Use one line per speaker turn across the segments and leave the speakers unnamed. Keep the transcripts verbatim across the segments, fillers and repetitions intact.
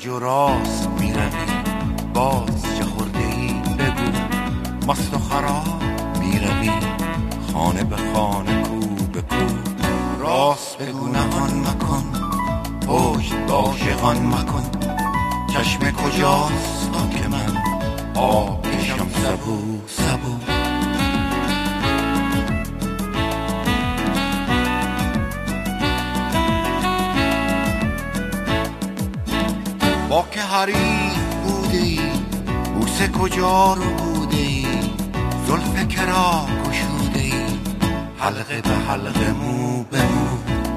کج و راست میروی باز چه خورده ای بگو، مست و خراب میروی خانه به خانه کو به کو. راست بگو نهان مکن پشت با عاشقان مکن، چشم کجاست تا که من آب کشم سبو سبو. با که حریف بوده ای بوسه کجا رو بوده ای، زلف کرا گشوده ای حلقه به حلقه مو به مو.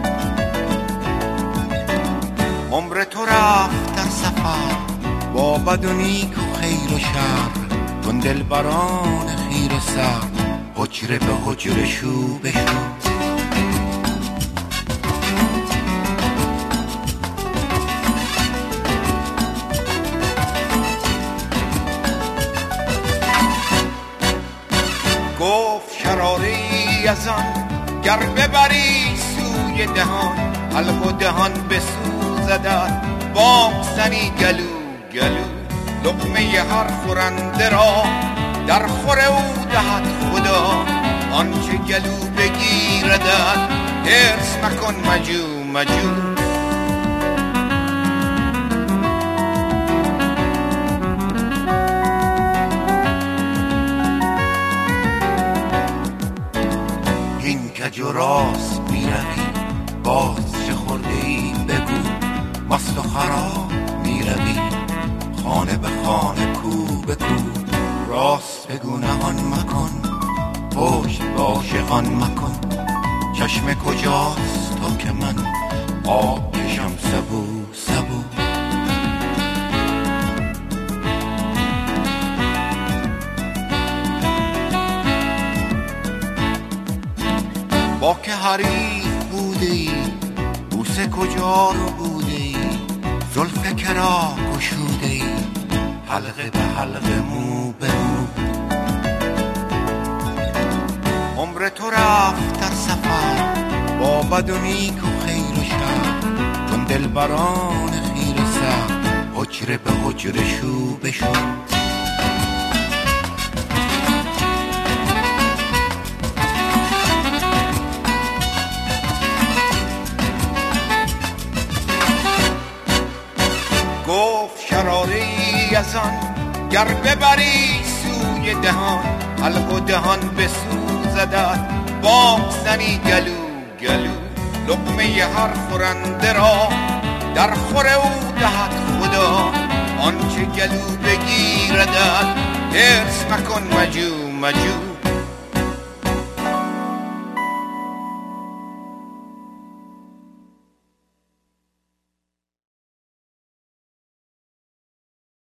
عمر تو رفت در سفر با بد و نیک و خیر و شر، چون دلبران خیره سر حجره به حجره شو به شو. گفت شراره ای از آن گر ببری سوی دهان، حلق و دهان بسوزدت بام زنی گلو گلو. لقمه هر خورنده را در خور او دهد خدا، آنچه گلو بگیردت حرص مکن مجو مجو. کج و راست میروی باز چه خورده ای بگو، مست و خراب میروی خانه به خانه کو به کو. راست بگو نهان مکن پشت با عاشقان مکن، چشم کجاست تا که من آب کشم سبو سبو. با که حریف بوده ای بوسه کجا رو بوده ای، زلف کرا گشوده ای حلقه به حلقه مو به مو. عمر تو رفت در سفر با بد و نیک و خیر و شر، چون دلبران خیره سر حجره به حجره شو به شو. گفت شراره ای از آن گر ببری سوی دهان، حلق و دهان بسوزدت بام زنی گلو گلو. لقمه هر خورنده را در خور او دهد خدا، آنچه گلو بگیردت حرص مکن مجو مجو.